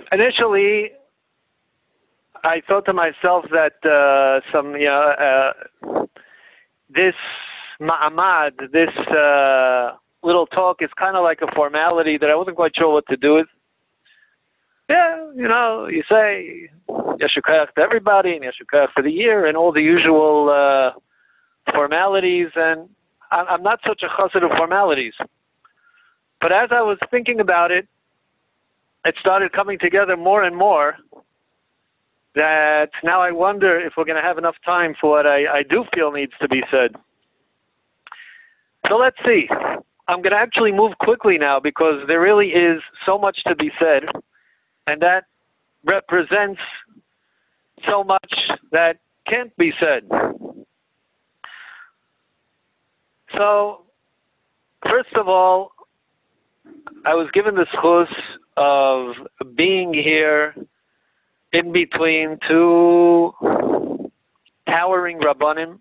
Initially, I thought to myself that this ma'amad, this little talk is kind of like a formality that I wasn't quite sure what to do with. Yeah, you say Yeshua Koach to everybody and Yeshua Koach for the year and all the usual formalities, and I'm not such a chassid of formalities. But as I was thinking about it, it started coming together more and more that now I wonder if we're going to have enough time for what I do feel needs to be said. So let's see. I'm going to actually move quickly now because there really is so much to be said, and that represents so much that can't be said. So, first of all, I was given the schus of being here in between two towering Rabbanim,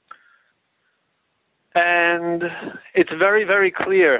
and it's very, very clear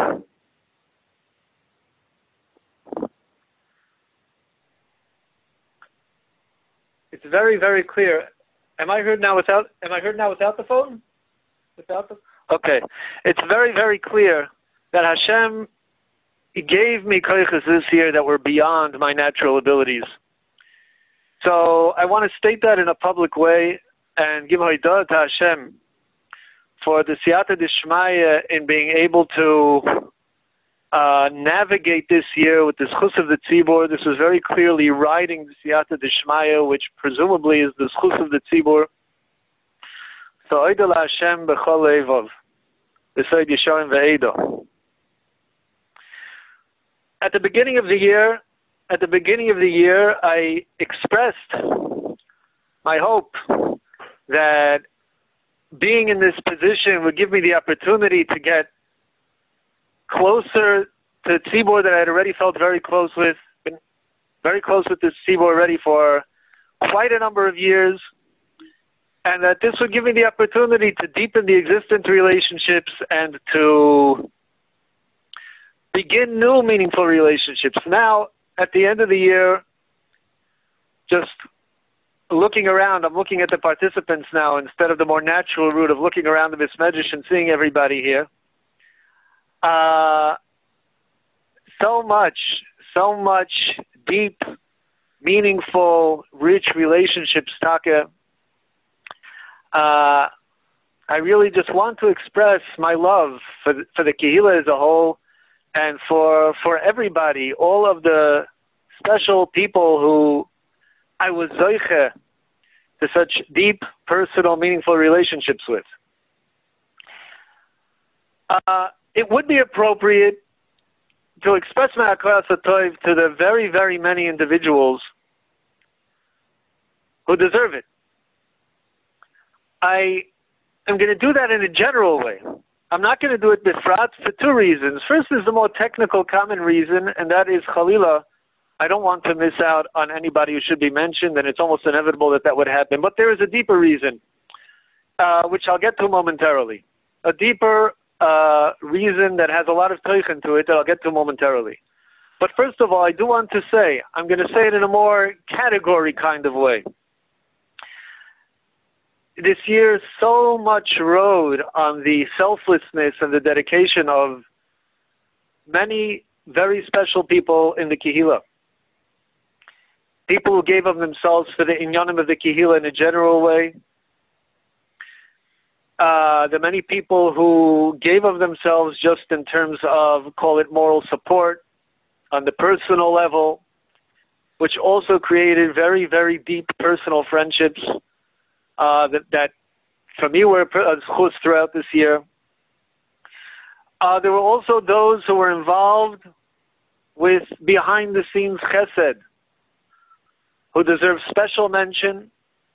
it's very, very clear. Am I heard now without the phone? Okay. It's very, very clear that Hashem gave me koiches this year that were beyond my natural abilities. So I want to state that in a public way and give hodah to Hashem for the siyata d'shmaya in being able to navigate this year with the schus of the tzibur. This was very clearly riding the siyata d'shmaya, which presumably is the schus of the tzibur. So hodah Hashem b'chol levav, b'soid yesharim ve'edo. At the beginning of the year, I expressed my hope that being in this position would give me the opportunity to get closer to tzibur that I had already felt very close with, been very close with this tzibur already for quite a number of years, and that this would give me the opportunity to deepen the existing relationships and to begin new meaningful relationships. Now, at the end of the year, just looking around, I'm looking at the participants now instead of the more natural route of looking around the Bismedrash and seeing everybody here. So much deep, meaningful, rich relationships, Taka. I really just want to express my love for the Kehillah as a whole, and for everybody, all of the special people who I was zoiche to such deep, personal, meaningful relationships with. It would be appropriate to express my hakaras hatov to the very, very many individuals who deserve it. I am going to do that in a general way. I'm not going to do it bifrat for two reasons. First is the more technical, common reason, and that is Chalila. I don't want to miss out on anybody who should be mentioned, and it's almost inevitable that would happen. But there is a deeper reason, which I'll get to momentarily. A deeper reason that has a lot of teichen to it that I'll get to momentarily. But first of all, I do want to say, I'm going to say it in a more category kind of way. This year, so much rode on the selflessness and the dedication of many very special people in the Kehillah. People who gave of themselves for the inyanim of the Kehillah in a general way. The many people who gave of themselves just in terms of, call it moral support, on the personal level, which also created very, very deep personal friendships. That for me were schus throughout this year. There were also those who were involved with behind-the-scenes chesed, who deserve special mention,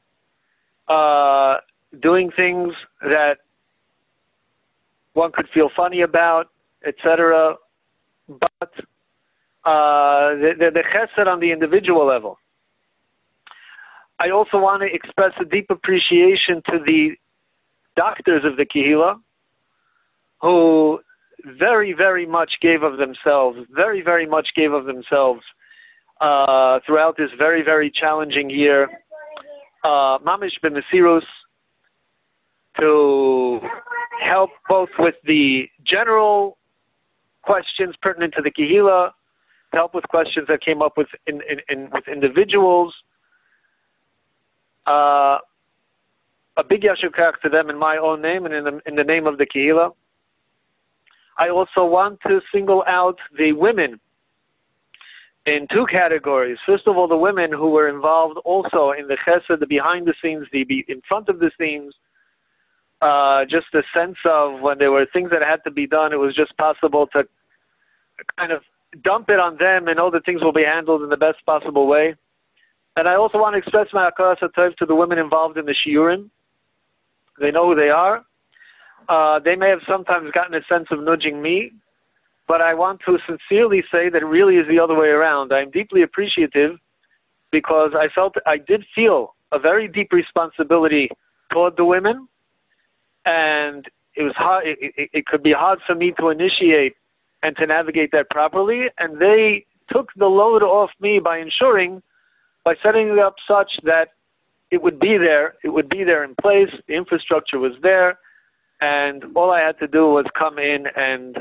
doing things that one could feel funny about, etc. But the chesed on the individual level. I also want to express a deep appreciation to the doctors of the Kehillah who very, very much gave of themselves, throughout this very, very challenging year. Mamish b'Mesirus, to help both with the general questions pertinent to the Kehila, to help with questions that came up with with individuals. A big yasher koach to them in my own name and in the name of the Kehila. I also want to single out the women in two categories. First of all, the women who were involved also in the chesed, the behind the scenes, the in front of the scenes, just a sense of when there were things that had to be done, it was just possible to kind of dump it on them and know that things will be handled in the best possible way. And I also want to express my hakaras hatov to the women involved in the shiurim. They know who they are. They may have sometimes gotten a sense of nudging me, but I want to sincerely say that it really is the other way around. I'm deeply appreciative because I did feel a very deep responsibility toward the women, and it was hard. It could be hard for me to initiate and to navigate that properly, and they took the load off me by setting it up such that it would be there in place, the infrastructure was there, and all I had to do was come in and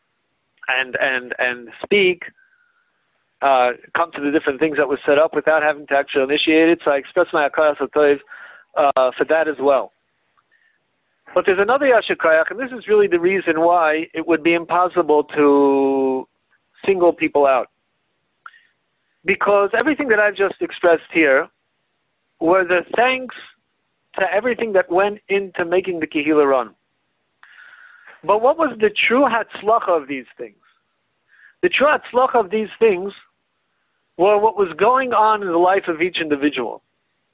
speak, come to the different things that were set up without having to actually initiate it. So I express my hakaras hatov for that as well. But there's another yasher koach, and this is really the reason why it would be impossible to single people out. Because everything that I've just expressed here were the thanks to everything that went into making the Kehila run. But what was the true hatzlacha of these things? The true hatzlacha of these things were what was going on in the life of each individual.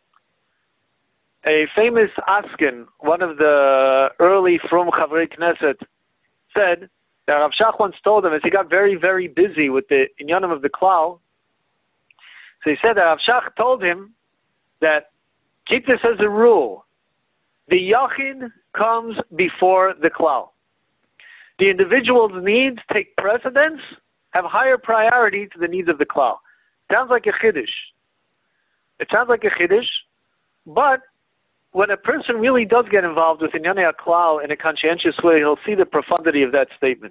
A famous Askin, one of the early Frum Chavrei Knesset, said that Rav Shach once told him, as he got very, very busy with the inyanim of the klal, so he said that Rav Shach told him that keep this as a rule. The yachid comes before the klal. The individual's needs take precedence, have higher priority to the needs of the klal. Sounds like a chiddush. It sounds like a chiddush, but when a person really does get involved with Inyanei HaKlal in a conscientious way, he'll see the profundity of that statement.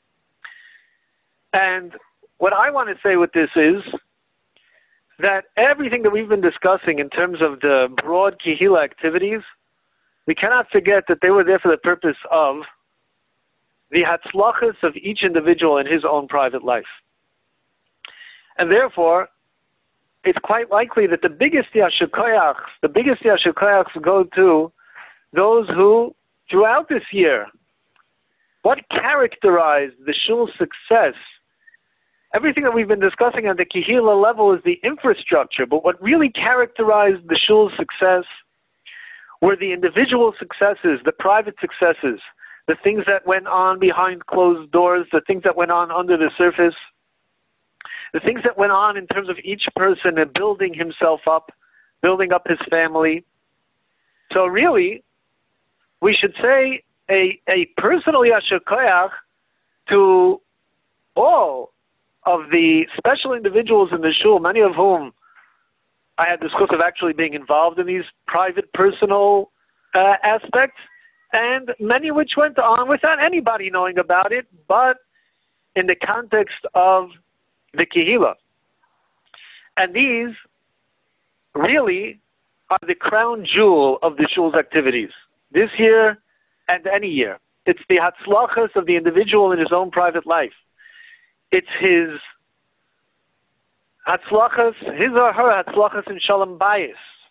And what I want to say with this is that everything that we've been discussing in terms of the broad Kehila activities, we cannot forget that they were there for the purpose of the hatzlachas of each individual in his own private life. And therefore, it's quite likely that the biggest yasher koachs go to those who, throughout this year, what characterized the shul's success. Everything that we've been discussing at the Kehila level is the infrastructure, but what really characterized the shul's success were the individual successes, the private successes, the things that went on behind closed doors, the things that went on under the surface, the things that went on in terms of each person and building himself up, building up his family. So really, we should say a personal yasher koach to all of the special individuals in the shul, many of whom I had the chus of actually being involved in these private, personal aspects, and many which went on without anybody knowing about it, but in the context of the Kehila. And these really are the crown jewel of the shul's activities, this year and any year. It's the hatzlachas of the individual in his own private life. It's his hatzlachas, his or her hatzlachas in shalom bayis,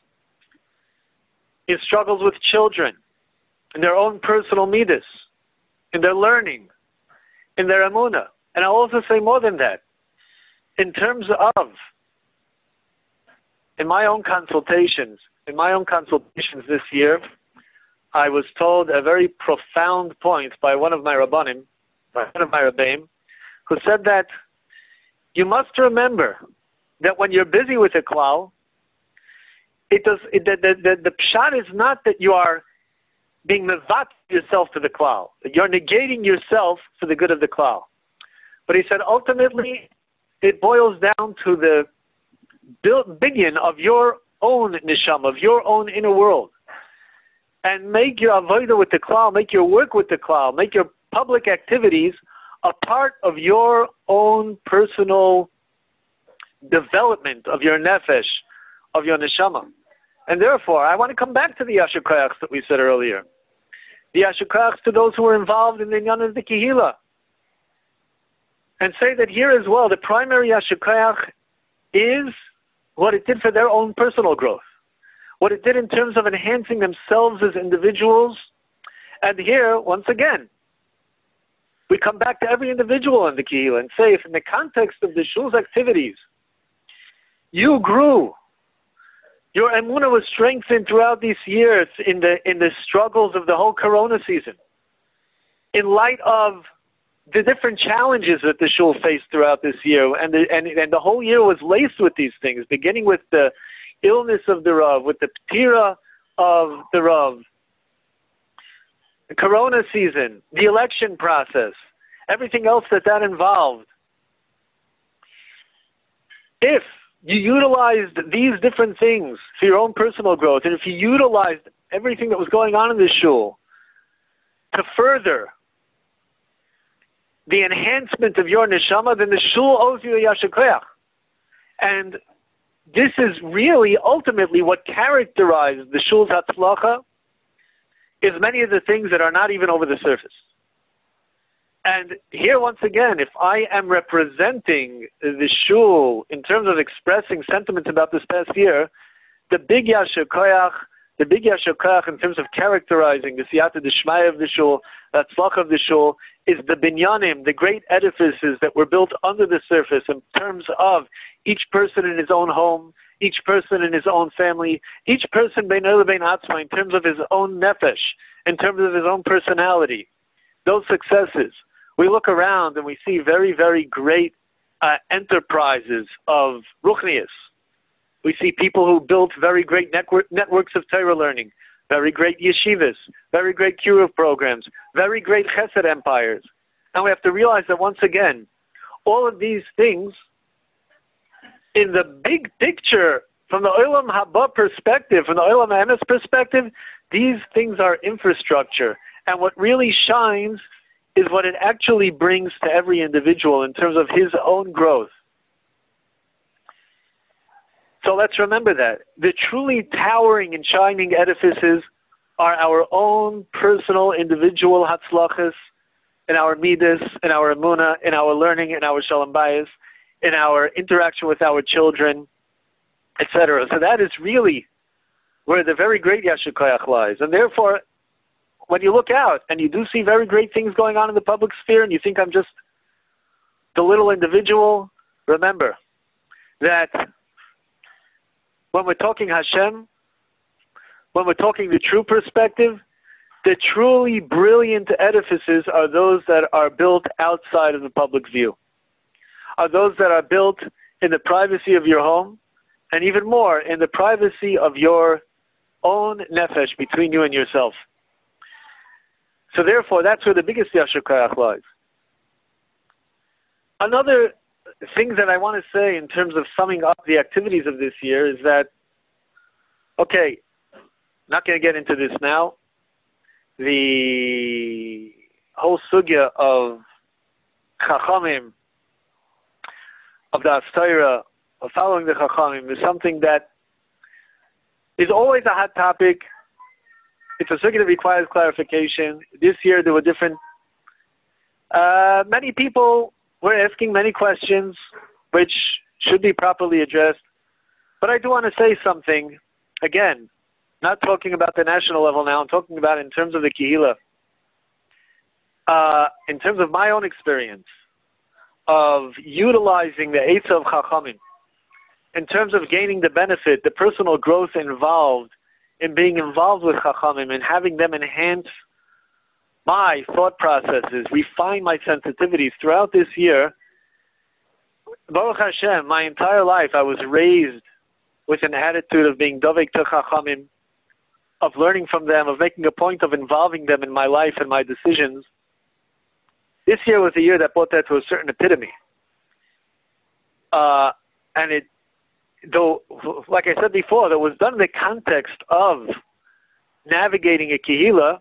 his struggles with children, in their own personal midas, in their learning, in their emunah. And I'll also say more than that. In terms of, in my own consultations this year, I was told a very profound point by one of my rabbanim, who said that you must remember that when you're busy with a klal, the pshat is not that you are being mevat yourself to the klal, that you're negating yourself for the good of the klal. But he said ultimately, it boils down to the binyan of your own neshama, of your own inner world. And make your avodah with the klal, make your work with the klal, make your public activities a part of your own personal development of your nefesh, of your neshama. And therefore, I want to come back to the Yasher Koyachs that we said earlier. The Yasher Koyachs to those who are involved in the Inyan of the Kehila. And say that here as well, the primary Yasher Koyach is what it did for their own personal growth. What it did in terms of enhancing themselves as individuals. And here, once again, we come back to every individual in the Kehila and say, if in the context of the Shul's activities, you grew, your emunah was strengthened throughout these years in the struggles of the whole Corona season, in light of the different challenges that the Shul faced throughout this year, and the whole year was laced with these things, beginning with the illness of the Rav, with the ptira of the Rav, the Corona season, the election process, everything else that involved. If you utilized these different things for your own personal growth, and if you utilized everything that was going on in the Shul to further the enhancement of your neshama, then the Shul owes you a Yasher Koyach. And this is really ultimately what characterized the Shul's Hatzlacha, is many of the things that are not even over the surface. And here, once again, if I am representing the Shul in terms of expressing sentiments about this past year, the big Yasher Koyach in terms of characterizing the Siyata D'Shmaya of the Shul, the Hatzlacha of the Shul, is the binyanim, the great edifices that were built under the surface in terms of each person in his own home, each person in his own family, each person bein el bein atzma, in terms of his own nefesh, in terms of his own personality. Those successes. We look around and we see very, very great enterprises of Ruchnius. We see people who built very great networks of Torah learning, very great yeshivas, very great kiruv programs, very great chesed empires. And we have to realize that once again, all of these things, in the big picture, from the Olam Haba perspective, from the Olam Emes perspective, these things are infrastructure. And what really shines is what it actually brings to every individual in terms of his own growth. So let's remember that. The truly towering and shining edifices are our own personal, individual hatzlachas, in our midas, in our emunah, in our learning, in our shalom bayis, in our interaction with our children, etc. So that is really where the very great Yasher Koyach lies. And therefore, when you look out and you do see very great things going on in the public sphere and you think I'm just the little individual, remember that when we're talking Hashem, when we're talking the true perspective, the truly brilliant edifices are those that are built outside of the public view, are those that are built in the privacy of your home, and even more, in the privacy of your own nefesh between you and yourself. So therefore, that's where the biggest Yasher Koyach lies. Another thing that I want to say in terms of summing up the activities of this year is that, okay, not going to get into this now. The whole sugya of Chachamim, of the Haftarah, of following the Chachamim, is something that is always a hot topic. It's a sugya that requires clarification. This year there were different, many people were asking many questions which should be properly addressed. But I do want to say something, again, not talking about the national level now, I'm talking about in terms of the Kehila. In terms of my own experience of utilizing the Eitzah of Chachamim, in terms of gaining the benefit, the personal growth involved in being involved with Chachamim and having them enhance my thought processes, refine my sensitivities throughout this year. Baruch Hashem, my entire life I was raised with an attitude of being dovek to Chachamim, of learning from them, of making a point of involving them in my life and my decisions. This year was a year that brought that to a certain epitome. And though, like I said before, that was done in the context of navigating a kehila,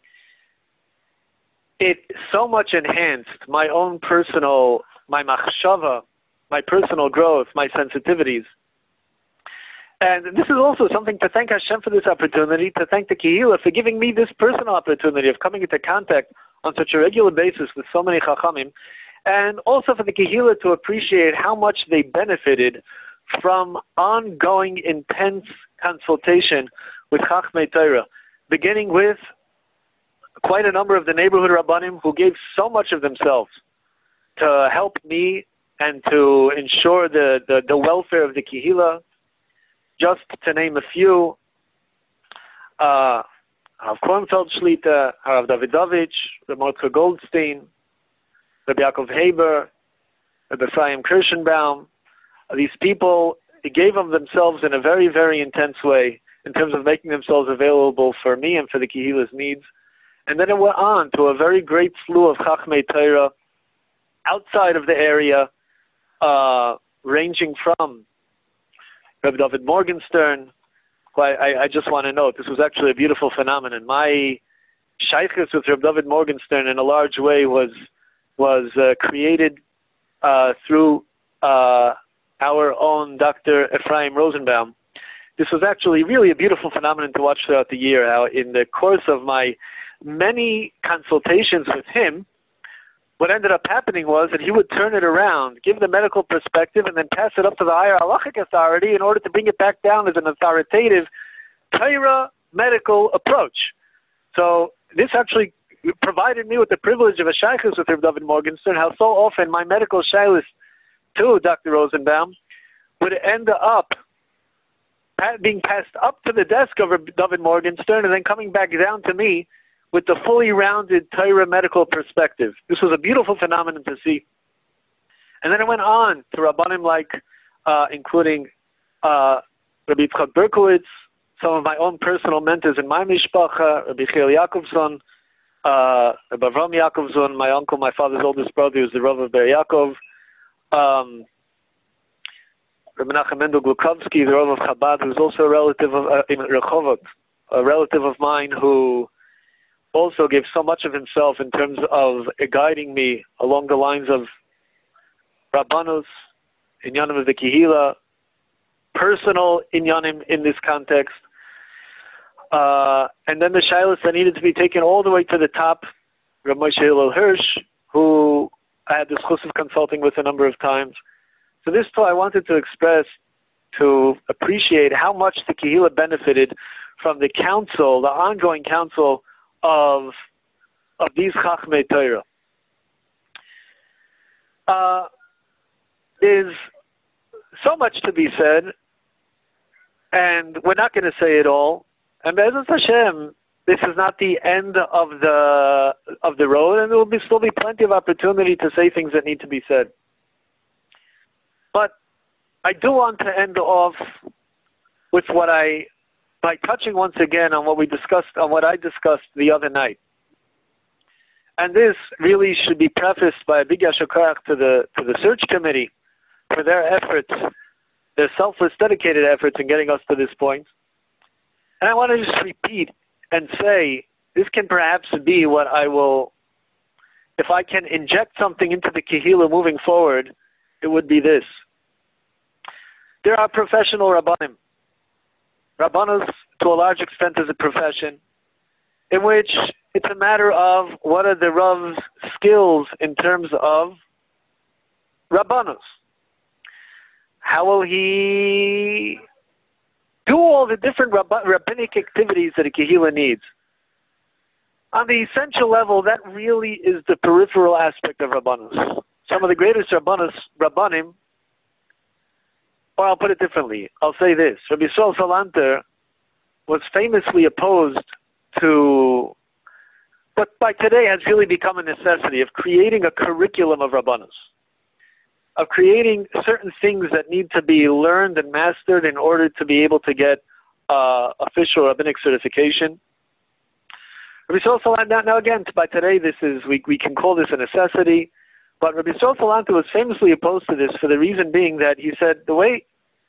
it so much enhanced my own personal, my machshava, my personal growth, my sensitivities. And this is also something to thank Hashem for this opportunity, to thank the Kehillah for giving me this personal opportunity of coming into contact on such a regular basis with so many Chachamim, and also for the Kehillah to appreciate how much they benefited from ongoing intense consultation with Chachmei Torah, beginning with quite a number of the neighborhood Rabbanim who gave so much of themselves to help me and to ensure the welfare of the Kehillah. Just to name a few, Rav Kornfeld Shlita, Rav Davidovich, Rav Mordechai Goldstein, Rabbi Yaakov Haber, Rabbi Ephraim Kirschenbaum. These people gave of themselves in a very, very intense way in terms of making themselves available for me and for the Kehillah's needs. And then it went on to a very great slew of Chachmei Torah outside of the area, ranging from Rabbi David Morgenstern. I just want to note, this was actually a beautiful phenomenon. My shaykhus with Rabbi David Morgenstern in a large way was created through our own Dr. Ephraim Rosenbaum. This was actually really a beautiful phenomenon to watch throughout the year, how in the course of my many consultations with him, what ended up happening was that he would turn it around, give the medical perspective, and then pass it up to the higher halachic authority in order to bring it back down as an authoritative Torah medical approach. So this actually provided me with the privilege of a shaykhus with Rabbi David Morgenstern, how so often my medical shaykhus to Dr. Rosenbaum would end up being passed up to the desk of Rabbi David Morgenstern and then coming back down to me with the fully rounded Torah medical perspective. This was a beautiful phenomenon to see. And then it went on to Rabbanim like, including Rabbi Yitzchak Berkowitz, some of my own personal mentors in my mishpacha, Rabbi Chiel Yakovson, Rabbi Avram Yakovson, my uncle, my father's oldest brother, who's the Rav of Ber Yaakov, Rabbi Menachem Mendel Glukovsky, the Rav of Chabad, who's also a relative of in Rehovot, a relative of mine who also gave so much of himself in terms of guiding me along the lines of Rabbanus, Inyanim of the Kehillah, personal Inyanim in this context, and then the Shilas that needed to be taken all the way to the top, Rabbi Moshe Hillel Hirsch, who I had the schus of consulting with a number of times. So this too I wanted to express, to appreciate how much the Kehillah benefited from the counsel, the ongoing counsel of these Chachmei Torah. There's so much to be said, and we're not going to say it all. And Be'ezus Hashem, this is not the end of the road, and there will still be plenty of opportunity to say things that need to be said. But I do want to end off with by touching once again on what I discussed the other night. And this really should be prefaced by a big yashar koach to the search committee for their efforts, their selfless, dedicated efforts in getting us to this point. And I want to just repeat and say, this can perhaps be what I will, if I can inject something into the Kehillah moving forward, it would be this. There are professional Rabbanim. Rabbanus, to a large extent, is a profession in which it's a matter of what are the Rav's skills in terms of Rabbanus. How will he do all the different rabbinic activities that a Kehillah needs? On the essential level, that really is the peripheral aspect of Rabbanus. Some of the greatest Rabbanim, or I'll put it differently. I'll say this. Rabbi Yisrael Salanter was famously opposed to what by today has really become a necessity of creating a curriculum of Rabbanus, of creating certain things that need to be learned and mastered in order to be able to get official rabbinic certification. Rabbi Yisrael Salanter, now again, by today, we can call this a necessity. But Rabbi Yisrael Salanter was famously opposed to this for the reason being that he said the way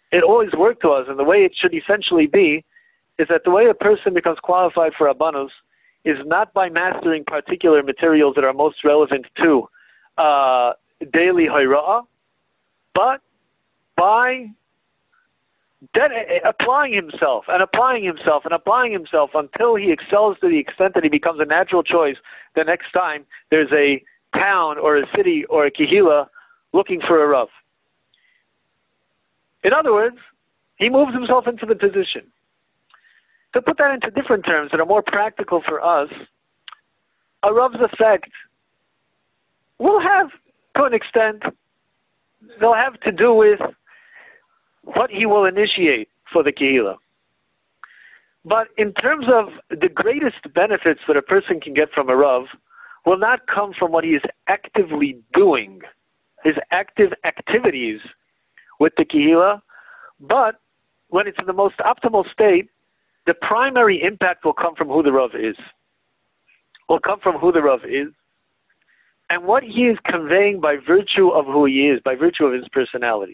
it always worked to us, and the way it should essentially be, is that the way a person becomes qualified for Rabbanus is not by mastering particular materials that are most relevant to daily Hayra'ah, but by applying himself and applying himself and applying himself until he excels to the extent that he becomes a natural choice the next time there's a town or a city or a kehila looking for a Rav. In other words, he moves himself into the position. To put that into different terms that are more practical for us, a Rav's effect will have, to an extent, they'll have to do with what he will initiate for the kehila. But in terms of the greatest benefits that a person can get from a Rav will not come from what he is actively doing, his active activities with the kehila, but when it's in the most optimal state, the primary impact will come from who the Rav is. Will come from who the Rav is and what he is conveying by virtue of who he is, by virtue of his personality.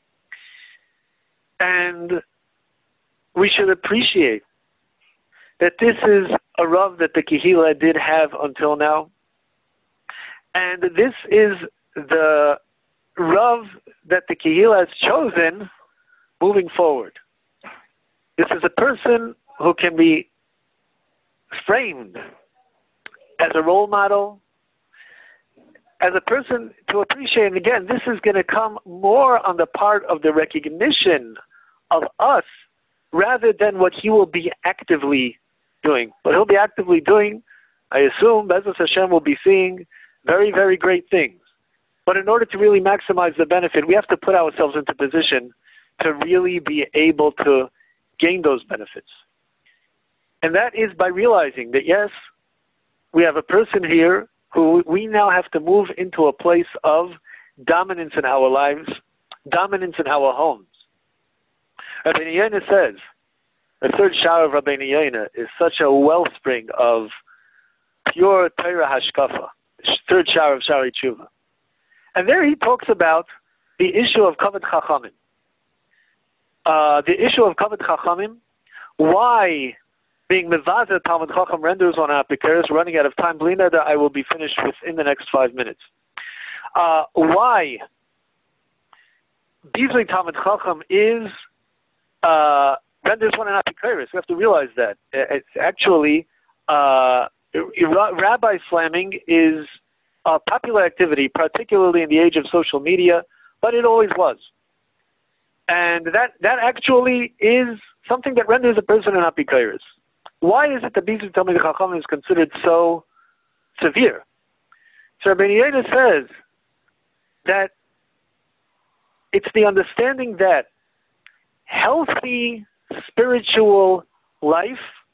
And we should appreciate that this is a Rav that the Kehila did have until now. And this is the Rav that the Kehila has chosen moving forward. This is a person who can be framed as a role model, as a person to appreciate. And again, this is going to come more on the part of the recognition of us rather than what he will be actively doing. What he'll be actively doing, I assume, Bezos Hashem will be seeing very, very great things. But in order to really maximize the benefit, we have to put ourselves into position to really be able to gain those benefits. And that is by realizing that, yes, we have a person here who we now have to move into a place of dominance in our lives, dominance in our homes. Rabbeinu Yonah says, the third shower of Rabbeinu Yonah is such a wellspring of pure Torah Hashkafa, the third shower of Shari Tshuva. And there he talks about the issue of Kavod Chachamim. The issue of Kavod Chachamim, why being Mevazer Talmud Chacham renders on Apikaris, running out of time, Blina, that I will be finished within the next 5 minutes. Why Bizui Talmud Chacham is renders one an Apikaris. We have to realize that. It's actually, rabbi slamming is a popular activity, particularly in the age of social media, but it always was. And that actually is something that renders a person an apikaris. Why is it that Bizui Talmid Chacham is considered so severe? So Rabbeinu Yonah says that it's the understanding that healthy spiritual life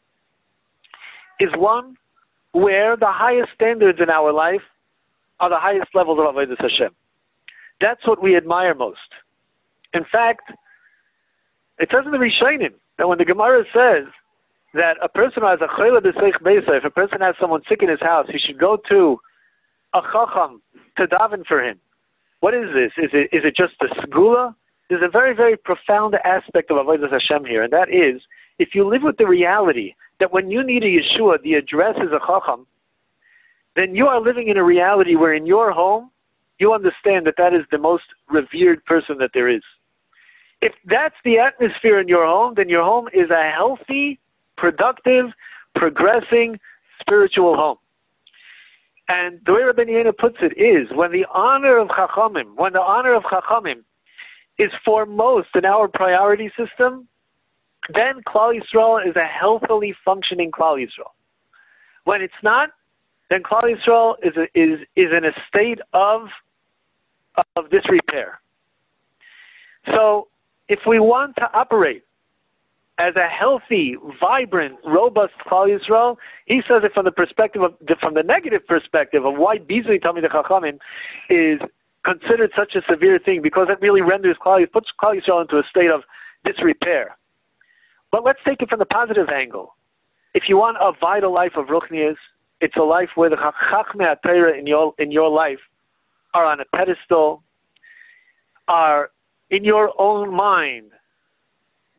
is one where the highest standards in our life are the highest levels of Avodas Hashem. That's what we admire most. In fact, it says in the Rishonim that when the Gemara says that a person who has a chayla b'seich beisa, if a person has someone sick in his house, he should go to a chacham to daven for him. What is this? Is it just a segula? There's a very, very profound aspect of Avodas Hashem here, and that is, if you live with the reality that when you need a Yeshua, the address is a chacham, then you are living in a reality where in your home, you understand that that is the most revered person that there is. If that's the atmosphere in your home, then your home is a healthy, productive, progressing, spiritual home. And the way Rabbeinu Yonah puts it is, when the honor of Chachamim is foremost in our priority system, then Klal Yisrael is a healthily functioning Klal Yisrael. When it's not, then Klal Yisrael is in a state of disrepair. So, if we want to operate as a healthy, vibrant, robust Klal Yisrael, he says it from the negative perspective of why Bizui Talmid Chachamim is considered such a severe thing, because it really puts Klal Yisrael into a state of disrepair. But let's take it from the positive angle. If you want a vital life of Ruchnius, it's a life where the Chachmei HaTorah in your life are on a pedestal, are in your own mind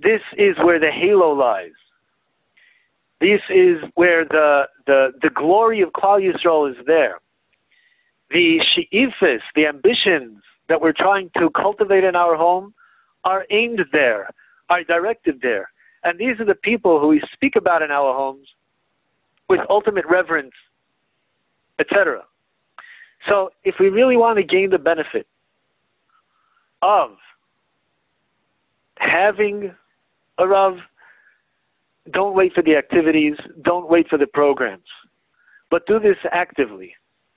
This is where the halo lies. This is where the glory of Klal Yisrael is there. The she'ifis, the ambitions that we're trying to cultivate in our home are aimed there, are directed there. And these are the people who we speak about in our homes with ultimate reverence, etc. So if we really want to gain the benefit of having a Rav, don't wait for the activities, don't wait for the programs, but do this actively.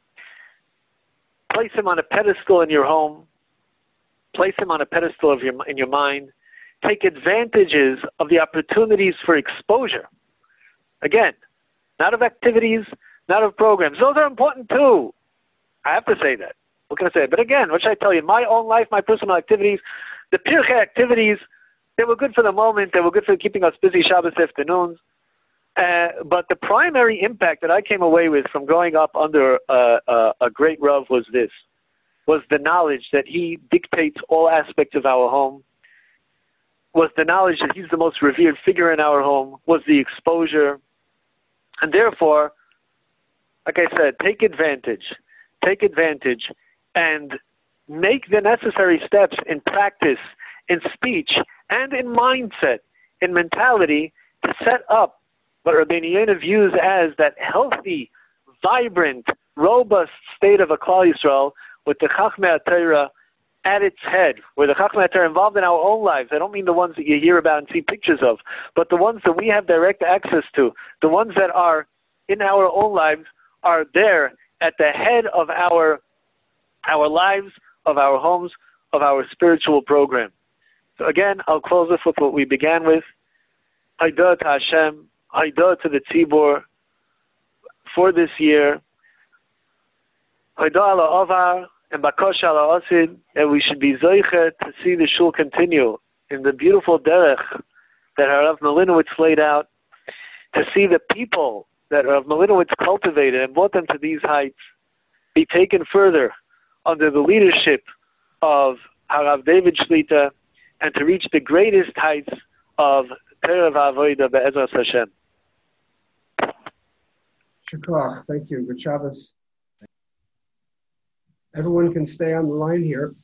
Place him on a pedestal in your home. Place him on a pedestal in your mind. Take advantages of the opportunities for exposure. Again, not of activities, not of programs. Those are important too. I have to say that. What can I say? But again, what should I tell you? My own life, my personal activities, the Pirchei activities, they were good for the moment. They were good for keeping us busy Shabbos afternoons. But the primary impact that I came away with from growing up under a great Rav was this, was the knowledge that he dictates all aspects of our home, was the knowledge that he's the most revered figure in our home, was the exposure. And therefore, like I said, take advantage and make the necessary steps in practice, in speech, and in mindset, in mentality, to set up what Rabbeinu Yonah views as that healthy, vibrant, robust state of a Klal Yisrael with the Chachmei HaTorah at its head, where the Chachmei HaTorah involved in our own lives. I don't mean the ones that you hear about and see pictures of, but the ones that we have direct access to, the ones that are in our own lives, are there at the head of our lives, of our homes, of our spiritual program. So again, I'll close this with what we began with. Haidah to Hashem, Haidah to the Tzibur for this year. Haidah ala Avar and Bakosha ala Asid, and we should be Zoiche to see the Shul continue in the beautiful derech that Rav Malinowitz laid out, to see the people that Rav Malinowitz cultivated and brought them to these heights be taken further under the leadership of Harav David Shlita, and to reach the greatest heights of Torah v'Avodah be'ezras Hashem. Shukach, thank you. Good Shabbos. Everyone can stay on the line here.